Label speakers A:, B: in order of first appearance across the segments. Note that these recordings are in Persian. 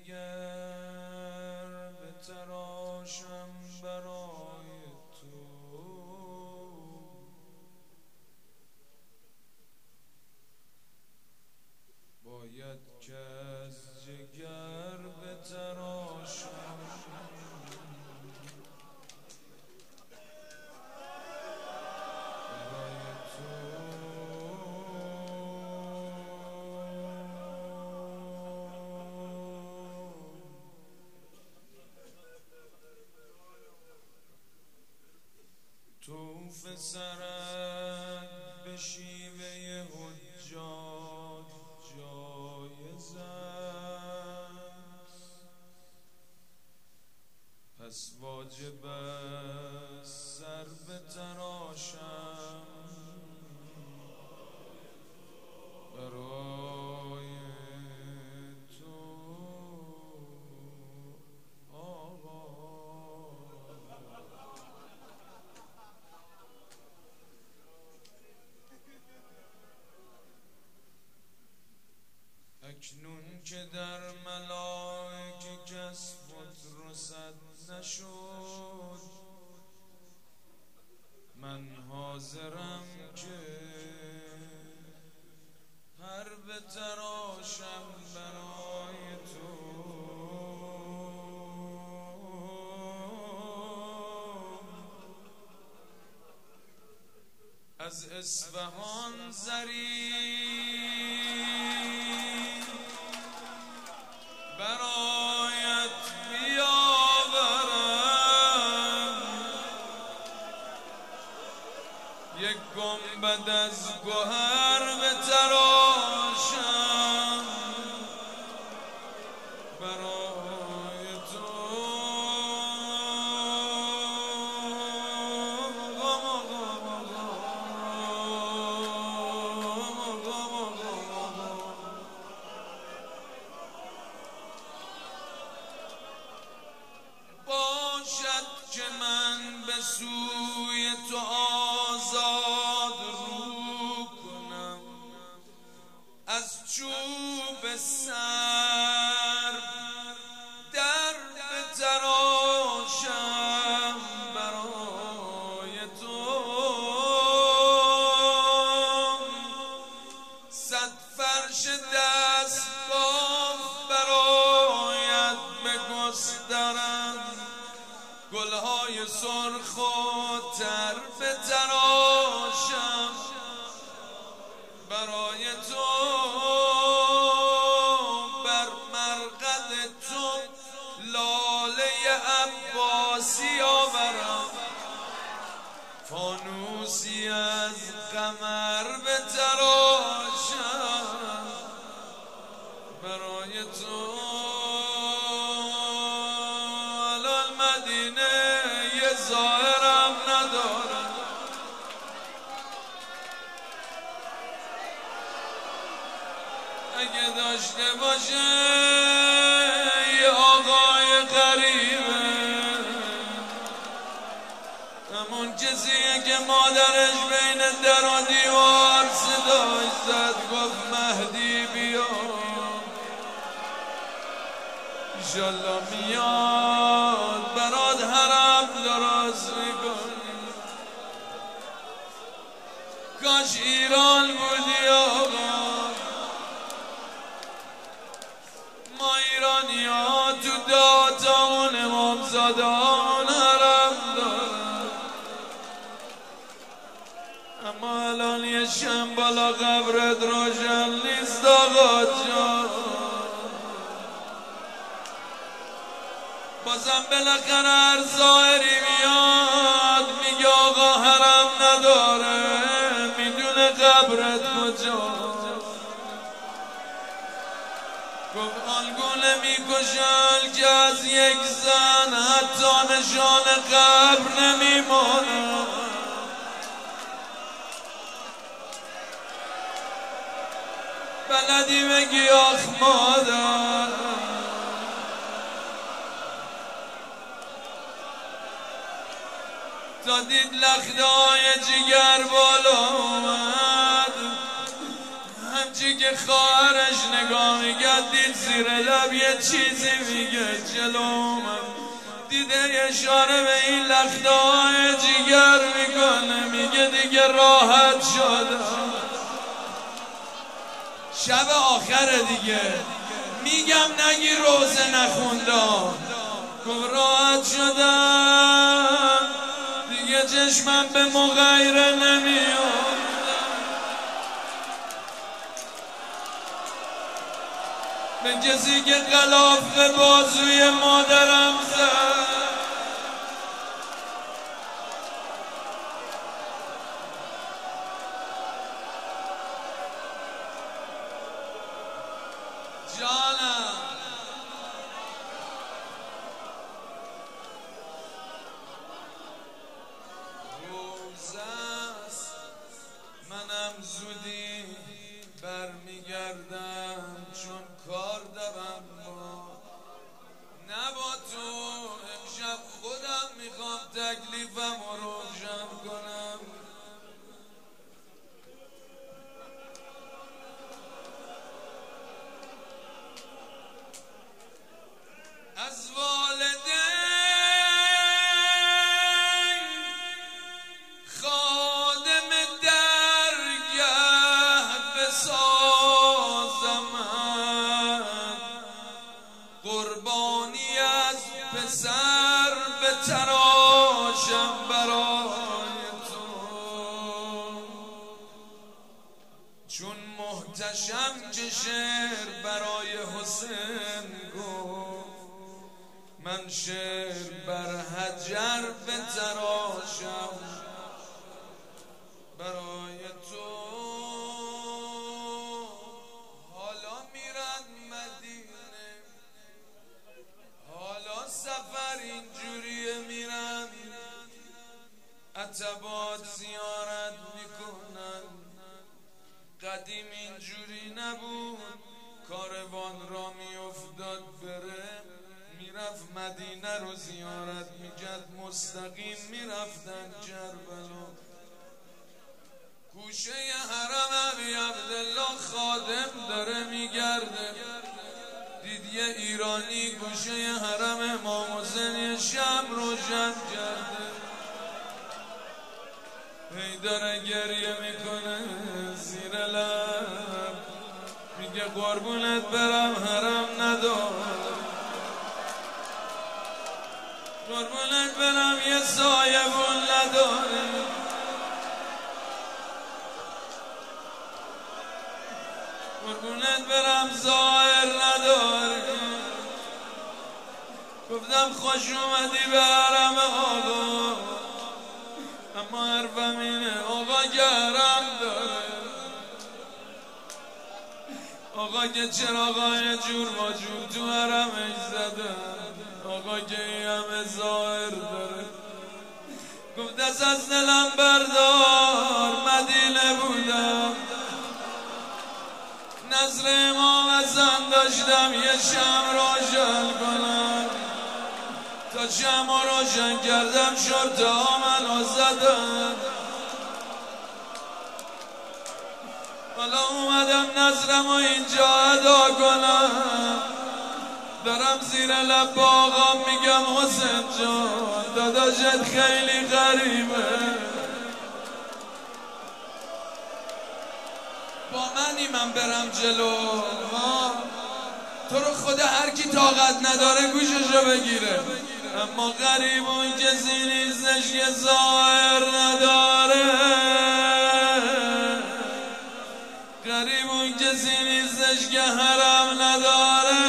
A: دیگر بتراشم برای تو، باید که از جگر بتراشم برای تو. توف سرت به شیوه حجاج جایز است، پس واجب است سر بتراشم برای تو. اکنون که در ملائکه کس خود رسد نشد، من حاضرم که پر بتراشم برای تو. از اصفهان زری برایت بیاورم، یک گنبد از گوهر بتراشم برای تو. باشد که من به سوی تو آزاد رو کنم، از چوب سر در بتراشم برای تو. صد فرش دست باف برایت بگسترم، گلهای سرخ و تر بتراشم برای تو. بر مرقد تو لاله عباسی آورم، فانوسی از قمر بتراشم برای تو. الان مدینه یه ظاهرم نداره، اگه داشته باشه یه آقای غریبه، همون کسیه که مادرش بین در و دیوار صداش زد گفت مهدی بیا. انشالله میاد برات حرم درست میکنی. کاش ایران بودی آقا، ما ایرانی ها تو داتامون امامزاده هامون حرم دارن، اما الان یه شم بالا قبرت روشن نیست آقا جان. بازم بالاخره هر ظاهری میاد میگه آقا حرم نداره، میدونه قبرت کجاست. گفت آنگونه میکشن که از یک زن حتی نشان قبر نمیمانه. بلدی بگی آخ مادر، تا دید لخده‌های جگر بالا اومد، همچی که خواهرش نگاه میگرد دید زیر لب یه چیزی میگه جلو من دیده اشاره به این لخته‌های جیگر میکنه میگه دیگه راحت شدم شب آخره دیگه میگم نگی روزه نخوندم گفت راحت شدم دیگه چشمم به مغیره نمیاد به کسی که غلاف بازوی مادرم زد جانم روزست منم زودی برمیگردم چون کار دارم نه با تو امشب خودم میخوام تکلیفم رو روشن کنم از والدین خادم درگه بسازم قربانی از پسر به تراشم برای تو چون محتشم که شعر برای حسین گفت من شعر بر حجر به تراشم برای تو حالا میرن مدینه حالا سفر اینجوریه میرن عتبات زیارت میکنن قدیم اینجوری نبود کاروان را میافتاد بره میرفت مدینه رو زیارت میکرد مستقیم میرفتن کربلا گوشه حرم ابی عبدالله خادم داره میگرده دید یه ایرانی گوشه حرم امام حسین شمع روشن کرده هی داره گریه میکنه زیر لب میگه قربونت برم حرم ندارم قربونت برم یه سایبون نداره قربونت برم ظاهر نداره گفتم خوش اومدی به حرم آقا اما حرفم اینه آقا که حرم داره آقا که چراغای جور با جور تو حرمش زدن آقا که این همه ظاهر داره گفت دست از دلم بردار مدینه بودم نظر امام حسن داشتم یه شمع روشن کنم تا شمع روشن کردم شرطه‌ها منو زدن حالا اومدم نظرمو اینجا ادا کنم دارم زیر لب با آقا میگم حسین جان داداشت خیلی غریبه با منی من برم جلو تو رو خدا هر کی طاقت نداره گوششو بگیره اما غریب اون کسی نیستش که ظاهر نداره غریب اون کسی نیستش که حرم نداره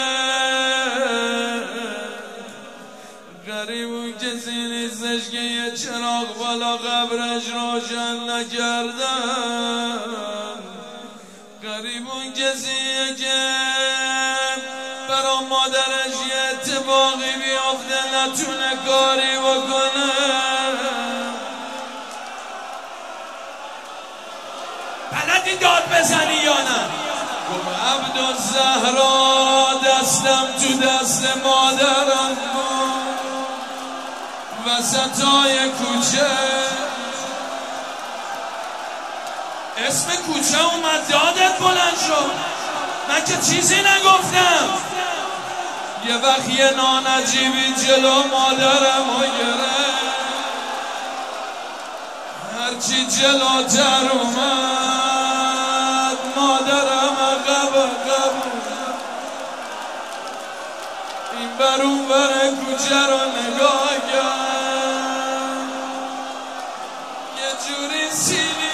A: غریب اون کسی نیستش که یه چراغ بالا قبرش روشن نکردن غریب اون کسیه که برا مادرش یه اتفاقی بیافته نتونه کاری بکنه بلدی داد بزنی یا نه گفت عبدالزهرا دستم تو دست مادرم وسطای کوچه اسم کوچه اومد دادت بلند شد من که چیزی نگفتم. یه وقت یه نان عجیبی جلو مادرم و گرفت، هرچی جلوتر اومد مادرم عقب این بر اون بر کوچه رو نگاه کرد، یه جوری سیلی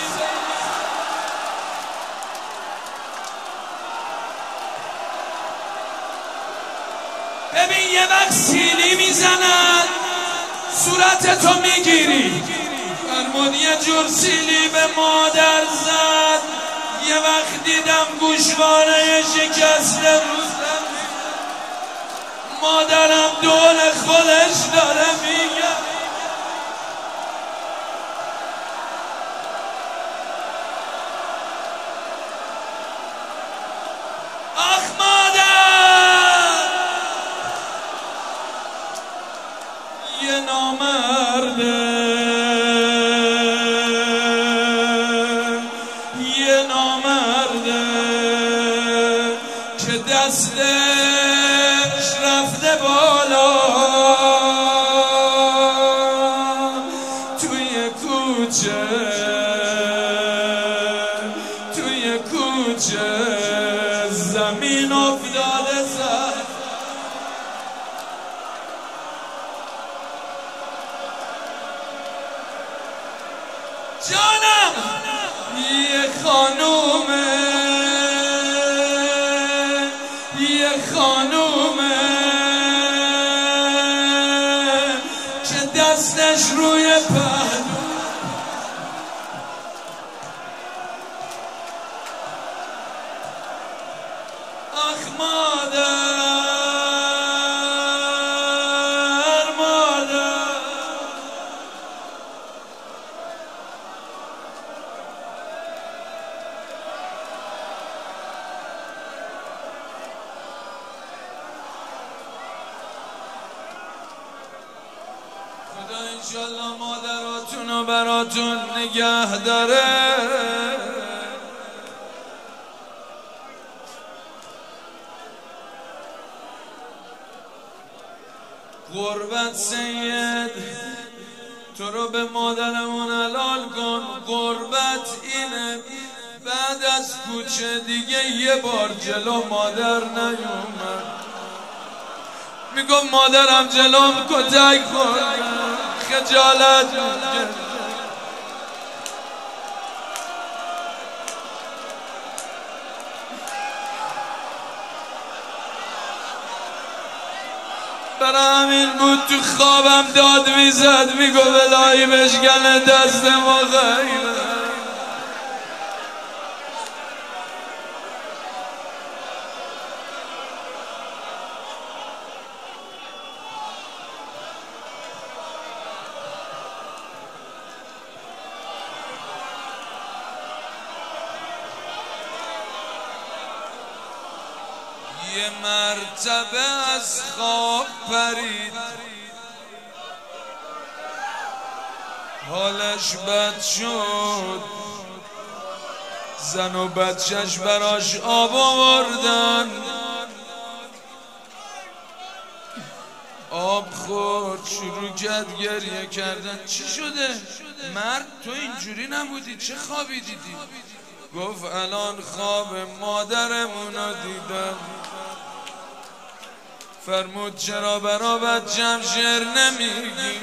A: ببین یه وقت سیلی میزنن صورتتو میگیری. فرمود یه جور سیلی به مادر زد، یه وقت دیدم گوشواره شکسته روزم، مادرم دور خودش داره میگه آخ مادر یه نامرده، یه نامرده که دستش رفته بالا توی کوچه، توی کوچه زمین افتاده زد. جانم یه خانومه، یه خانومه که دستش روی پهلو، آخ مادر خدا انشالله مادراتون رو براتون نگه داره. قربت سید تو رو به مادرمون حلال کن. قربت اینه بعد از کوچه دیگه یه بار جلو مادر نیومد. میگم مادرم جلوم کتک خورد، خجالت برای همین بود تو خوابم داد میزد، میگو بلایی بشکنه دست ما غیره. یه مرتبه از خواب پرید، حالش بد شد، زن و بچهش براش آب آوردن، آب خورد شروع کرد گریه کردن. چی شده؟ مرد تو اینجوری نبودی، چه خوابی دیدی؟ گفت الان خواب مادرمونو دیدم. فرمود چرا برا بچم شعر نمیگی؟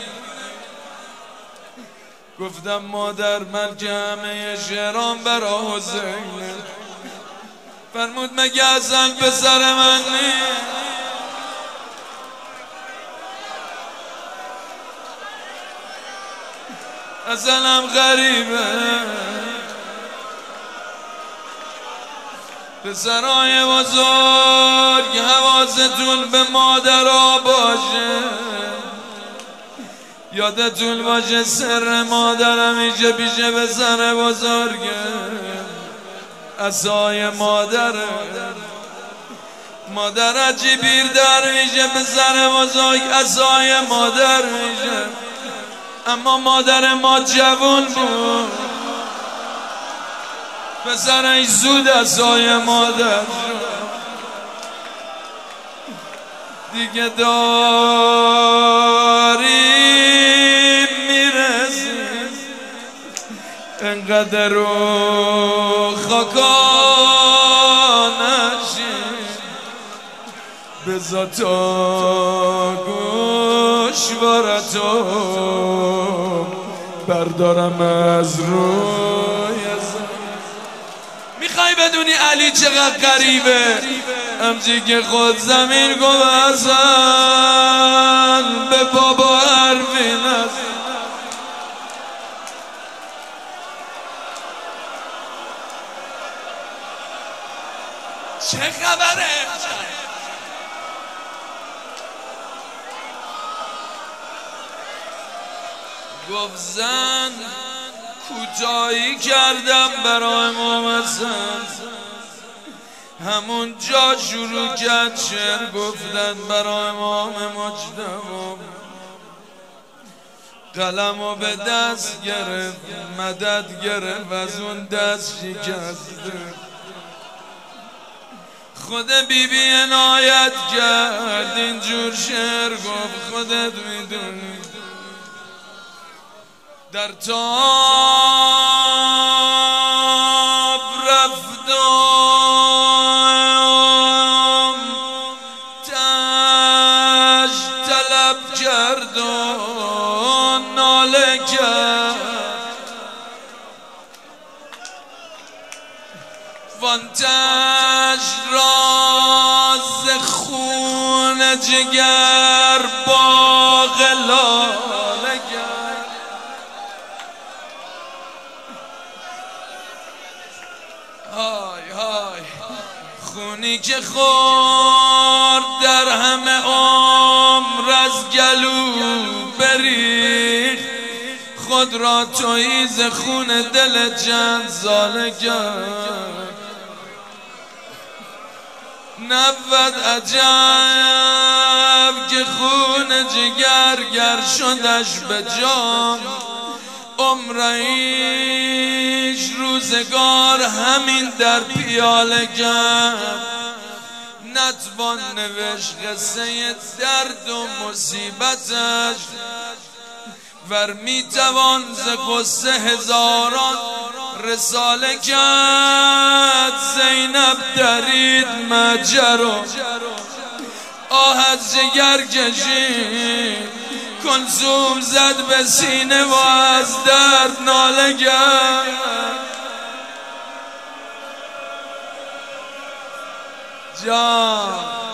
A: گفتم مادر من که همه شعرام برا حسینه. فرمود مگه ازم پسر من نیست؟ اصلم غریبه پسرای بزرگ، حواستون به مادرها باشه، یادتون باشه سر مادر همیشه پیش پسر بزرگه. عصای مادره، مادر هرچی پیرتر میشه پسر بزرگ عصای مادر میشه. اما مادر ما جوان بود، پسرش زود عصای مادر شد. دیگه داری میرسی انقدر رو خاکا نشی بذار تا گوشوارتو بردارم از روی زمین. میخوای بدونی علی چقدر غریبه؟ همچی که خود زمین گذن به بابا حرفی نزن. چه خبره؟ گفت زن کوتاهی کردم برای امام حسن، همون جا شروع کرد شعر گفتن برای امام مجتبی. قلمو به دست گرفت مدد گرفت از اون دست شکسته. خود بیبی عنایت کرد اینجور شعر گفت خودت میدونی در تاب رفتم تاج طلب کرد و ناله کرد وانتاج راز خون جگر با غلاله کرد. های های خونی که خورد در همه عمر از گلو بریخت خود را تویی ز خون دل چند ساله کرد. نبود عجب که خون جگر گر شدش به جام عمرش روزگار همین در پیاله کرد. نتوان نوشت قصه درد و مصیبتش ور میتوان ز قصه هزاران رساله کرد. زینب درید مجرو آه از جگر کشید کلثوم زد به سینه و از درد ناله کرد. جان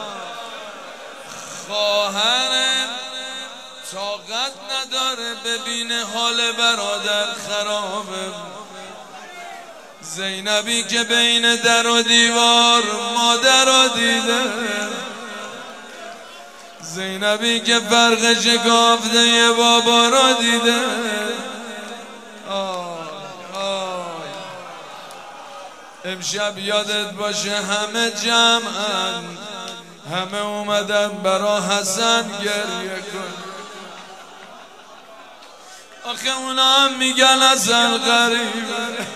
A: خواهرت طاقت نداره ببینه حال برادر خرابه. زینبی که بین در و دیوار مادر رو دیده، زینبی که فرق شکافته یه بابا رو دیده. امشب یادت باشه همه جمعن، همه اومدن برا حسن گریه کن. آخه اونا هم میگن حسن غریبه.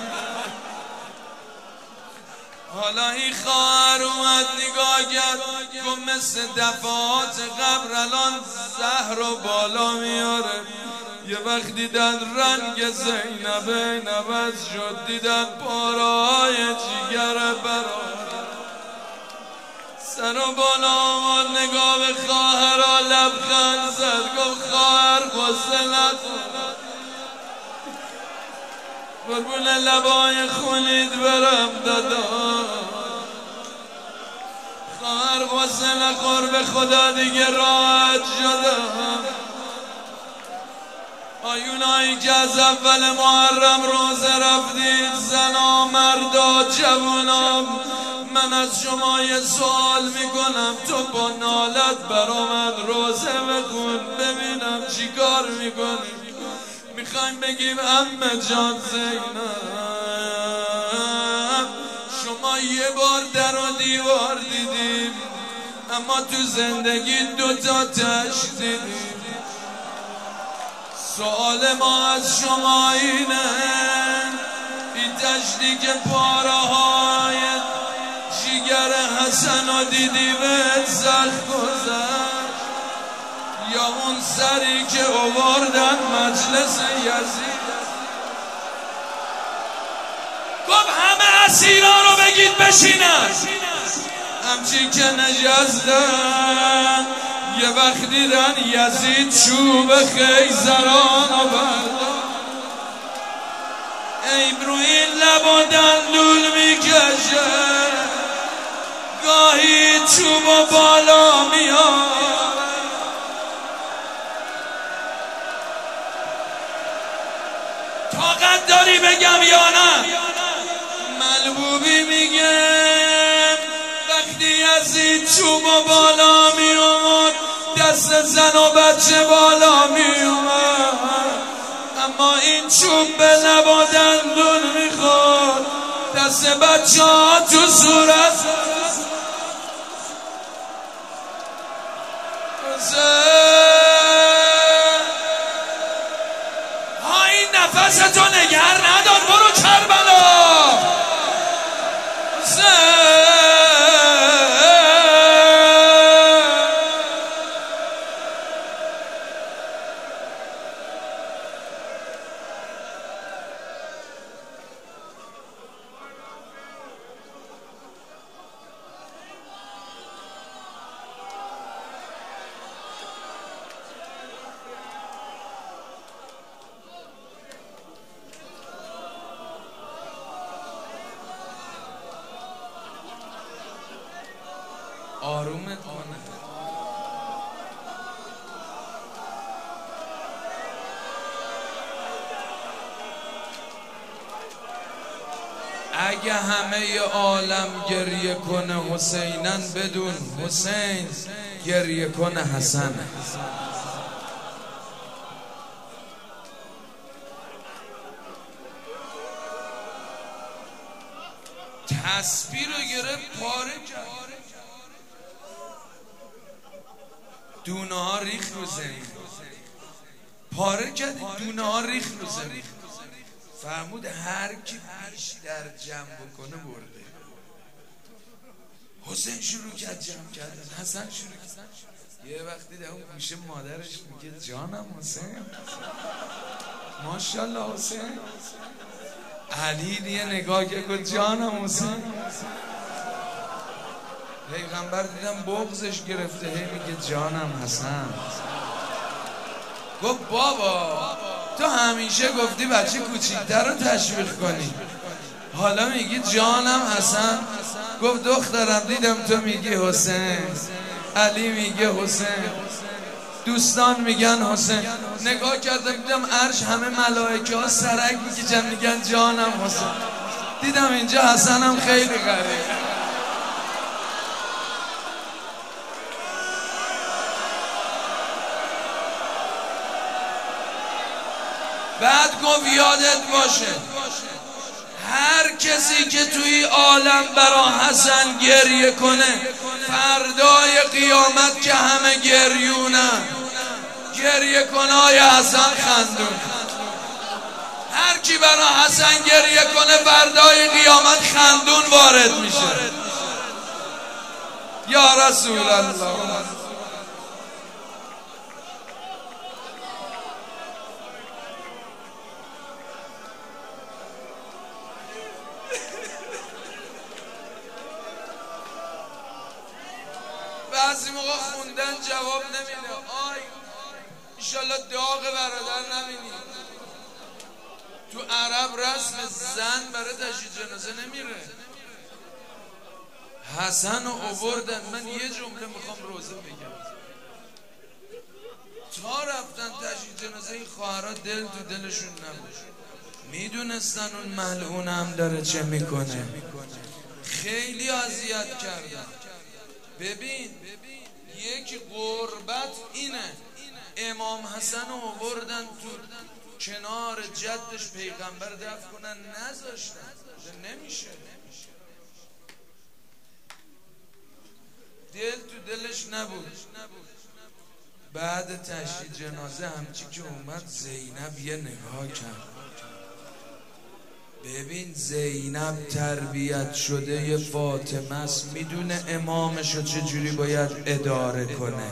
A: حالا این خواهر اومد نگاه کرد گفت مثل دفعات قبر الان زهر و بالا میاره. یه وقت دیدن رنگ زینب نوز شد، دیدن پارهای جیگر برادر. سر و بالا آمد نگاه به خواهرها لبخند زد گفت خواهر غصه نکن، قربون لبای خونید برم دادا. خواهر غصه نخور به خدا دیگه راحت شدم. آیونایی که از اول محرم روزه رفتید زنا مردا جوانام، من از شما یه سوال میکنم تو با نالت برآمد روزه بخون ببینم چی کار میکنی. میخوایم بگیم عمه جان زینب شما یه بار در و دیوار دیدیم اما تو زندگی دوتا تشت دیدیم. سوال ما از شما اینه این تشتی که پاره های جیگر حسن و دیدی بهت سخت گذشت، یا اون سری که آوردن مجلس یزید؟ گفت همه اسیران رو بگید بشینن، همچی که نشستن یه وقت دیدن یزید چوب خیزران و بردن، عیب رو این لب و دندون میکشه، گاهی چوب و بالا میاد. طاقت داری بگم یا نه؟ ملبوبی میگه وقتی یزید چوب و بالا میاد دست زن و بچه بالا میاد، اما این چوب به لب و دندون میخورد، دست بچه ها تو صورت. ها این نفستو نگر ندار، برو کربلا. آرومت کنه. اگه همه عالم گریه کنه حسینن، بدون حسین گریه کنه حسن. تسبیح رو گرفت پاره کرد، دونه ها ریخ رو زمین، پاره کرد، دونه ها ریخ رو زمین. فرمود هر کی بیشتر جمع بکنه برده. حسین شروع کرد جمع کردن، حسن شروع کرد. یه وقتی در اون گوشه مادرش میگه جانم حسین، ماشاءالله حسین. علی یه نگاه که گفت جانم حسین. پیغمبر دیدم بغضش گرفته، هی میگه جانم حسن. گفت بابا تو همیشه گفتی بچه کوچیک‌تر رو تشویق کنی، حالا میگی جانم حسن. گفت دخترم دیدم تو میگی حسین، علی میگه حسین، دوستان میگن حسین. نگاه کردم دیدم عرش همه ملائکه ها سرک میکشن میگن جانم حسین. دیدم اینجا حسنم خیلی غریبه. بعد گفت یادت باشه هر کسی که توی عالم برا حسن گریه کنه، فردای قیامت که همه گریونن، گریه کنای حسن خندون. هر کی برا حسن گریه کنه فردای قیامت خندون وارد میشه. یا رسول الله. بعضی موقع خوندن جواب نمیده. آی انشالله داغ برادر نبینی. تو عرب رسم زن برای تشییع جنازه نمیره. حسن رو آوردن. من یه جمله میخوام روزه بگم. تا رفتن تشییع جنازه این خواهرها دل تو دلشون نبود، میدونستن اون ملعون هم داره چه میکنه. خیلی اذیت کردن. ببین یک غربت اینه. امام حسن رو آوردن تو کنار جدش پیغمبر دفن کنن، نذاشتن. نمیشه. دل تو دلش نبود. بعد تشییع جنازه همچی که اومد زینب یه نگاه کرد. ببین زینب تربیت شده ی فاطمه است، میدونه امامشو چجوری باید اداره کنه،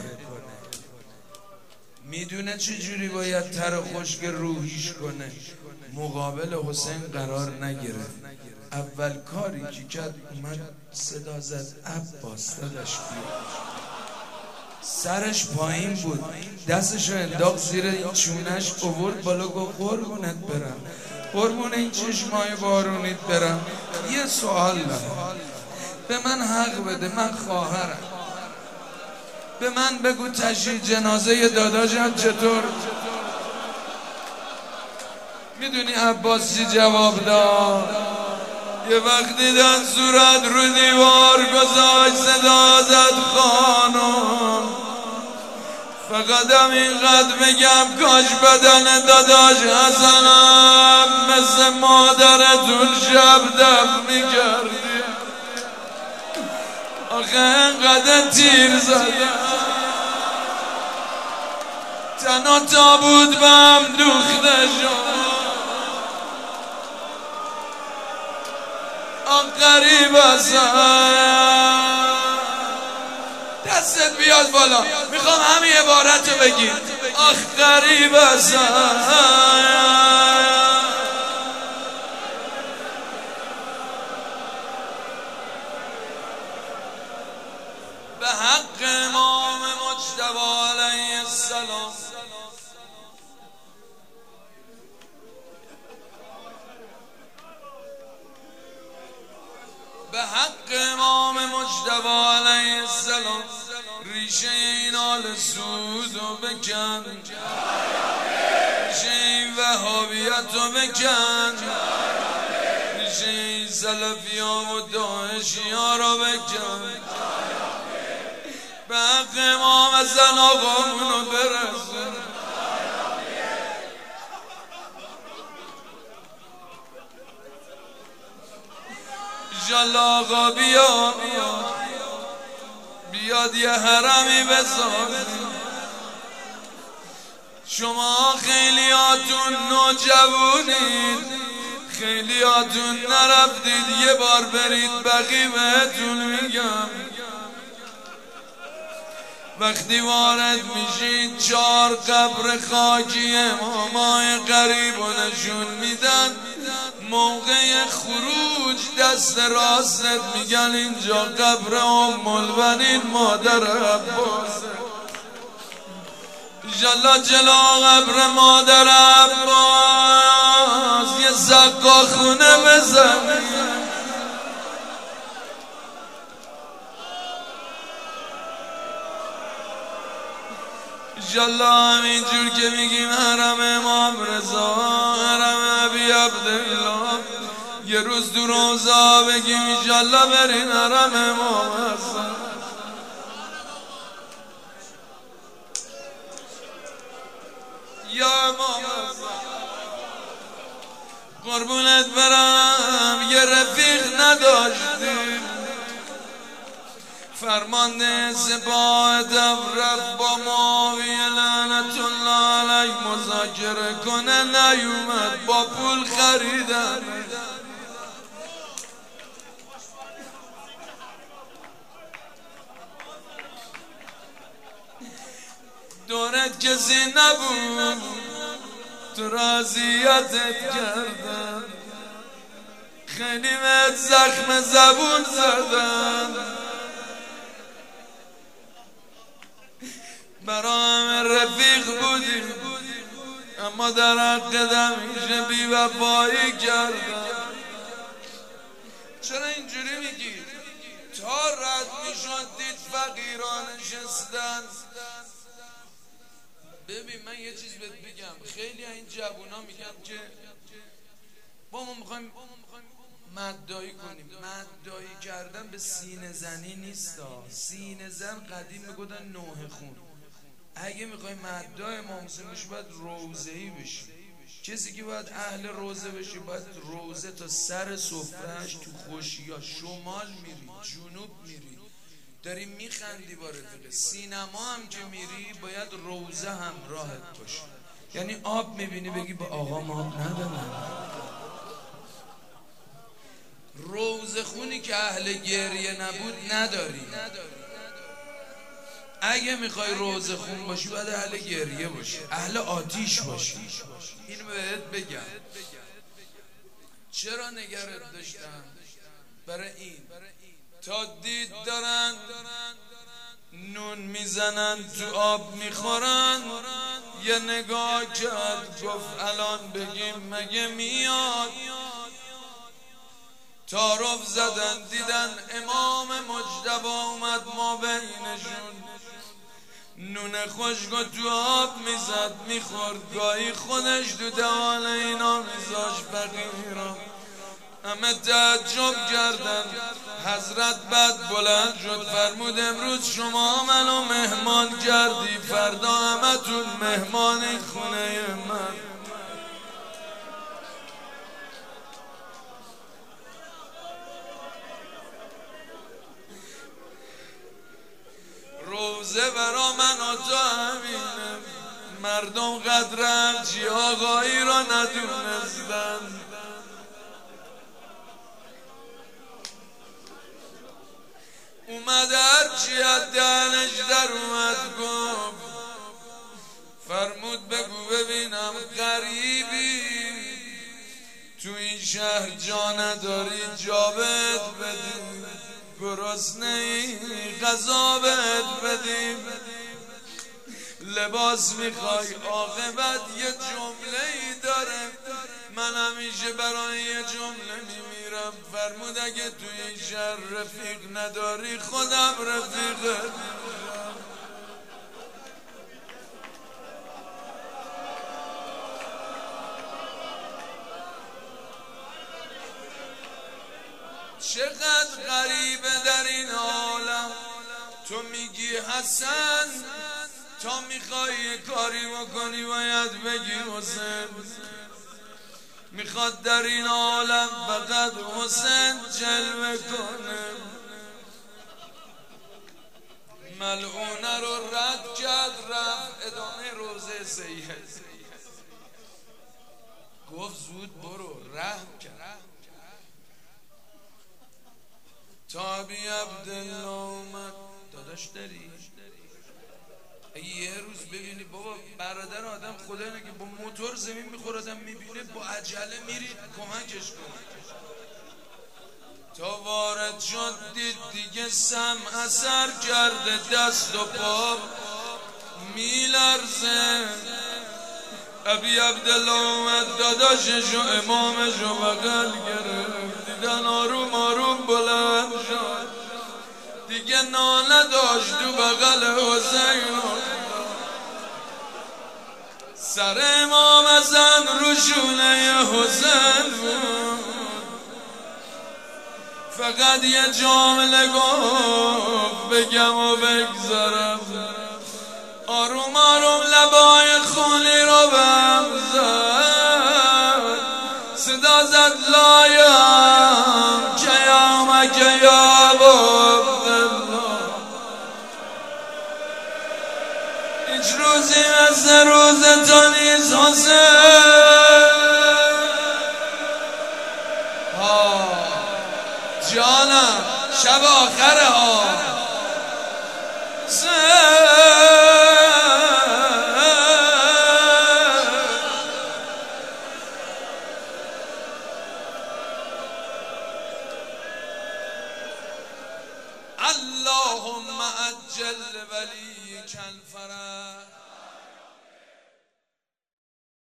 A: میدونه چجوری باید تر خشک روحیش کنه، مقابل حسین قرار نگیره. اول کاری که کرد اومد صدا زد عباس داداش بیا. سرش پایین بود، دستشو انداخت زیر این چونش، اوورد بالا، گفت قربونت برم، قربون این چشمای بارونیت برم، یه سوال دارم، به من حق بده، من خواهرم، به من بگو تشییع جنازه داداشم چطور؟ میدونی عباس چی جواب داد؟ یه وقت دیدن صورت رو دیوار گذاشت، صدا زد خانم، فقط هم اینقدر بگم کاش بدن داداش حسنم مثل مادرتون شب دفن میکردی، آخه اینقدر تیر زدم، تنها تابوت بهم دوخته شد، آن قریب دستت بیاد بالا، میخوام همین عبارت رو بگی، آخ قریب به حق امام مجتبی علیه السلام، به حق امام مجتبی علیه السلام، ریشه این آل سودو بکن، ریشه این وهابیت رو بکن، ریشه این سلفی ها و داعشی ها رو بکن، به حق امام حسن آقامون رو برسون. انشالله آقا بیاد یه حرمی بسازیم. شما خیلیاتون نوجوانید، خیلیاتون نرفتید، یه بار برید بقی بهتون میگم، وقتی وارد میشید 4 قبر خاکی امامای قریب و نشون میدن، موقع خروج دست راستت میگن اینجا قبر ام البنین مادر عباسه، انشالله جلو قبر مادر عباس یه سقا خونه بزنی. انشالله همینجور که میگیم حرم امام رضا، حرم ابی عبدالله، یه روز دو روزا بگیم انشالله برین حرم امام حسن. یا امام حسن قربونت برم، یه رفیق نداشتیم، فرمانده سپاه رفت با معاویه لعنت الله علیه مذاکره کنه، نیومد، با پول خریدن. دورت کسی نبود، تو راضیتت کردن، خیلی مت زخم زبون زدن، برا همه رفیق بودی اما در حق همیشه بی وفایی کردن. چرا اینجوری میگی؟ تا رد میشد دید فقیران نشستن. ببین من یه چیز بهت بگم، خیلی این جوونا میگن که با ما میخوایم مدعی کنیم. مدعی کردن به سینه زنی نیست. سینه زن قدیم میگفتن نوح خون. اگه میخوای مدعی امام حسین بشی باید روضه‌ای بشی. کسی که باید اهل روضه بشی باید روضه تا سر سفرهش تو خوشیا، شمال میری جنوب میری داری میخندی با رفیق، سینما هم که میری باید روضه هم راحت باشه. یعنی آب میبینی بگی با آقا ما آب ندارن. روزه خونی که اهل گریه نبود نداری. اگه میخوای روزه خون باشی باید اهل گریه باشی، اهل آتیش باشی. اینو بهت بگم. چرا نگرت داشتم؟ برای این تا دید دارن نون میزنن تو آب میخورن. یه نگاه کرد گفت الان بگیم مگه میاد. تعارف زدن دیدن امام مجتبی اومد ما بینشون. نون خشک و تو آب میزد میخورد، گاهی خودش تو دهان اینا میذاش فقیرا. همه تعجب کردن. حضرت بعد بلند شد فرمود امروز شما منو مهمان کردی، فردا همه تون مهمان خونه من. روزه برا من و تو همینه. مردم قدر چی آقایی را ندونستن. اومد هرچی از دهنش در اومد گفت. فرمود بگو ببینم غریبی تو این شهر جا نداری جا بهت بدیم، گرسنه ای غذا بهت بدیم، لباس میخوای عاقبت یه جمله ای داره من همیشه برای یه جمله میمیرم. فرمود اگه توی این شهر رفیق نداری خودم رفیقت. چقدر غریبه در این عالم. تو میگی حسن، تا میخوای کاری بکنی باید بگی حسین. میخواد در این عالم فقط حسین جلوه کنه. ملعونه رو رد کرد رفت ادامه روزه سید. گفت زود برو، رحم کرد. تابی عبدالله اومد. داداش داری؟ اگه یه روز ببینی بابا برادر آدم خدا نگه با موتور زمین میخوره آدم میبینه با عجله میری کمکش کن. تا وارد شد دید دیگه سم اثر کرده، دست و پا میلرزه. ابی عبدالله اومد داداششو امامشو بغل گرفت. دیدن آروم آروم بلند شد دیگه ناله داشت تو بغل حسین. سر امام حسن رو شونه حسین بود. فقط یه جمله گفت بگم و بگذرم. آروم آروم لبای خونی رو بهم زد. صدا زد لایم که یومک یا ابا عبدالله. هیچ روزی مثل روز تو نیست حسین. جانم شب آخره ها. اللهم عجل ولیک الفرج.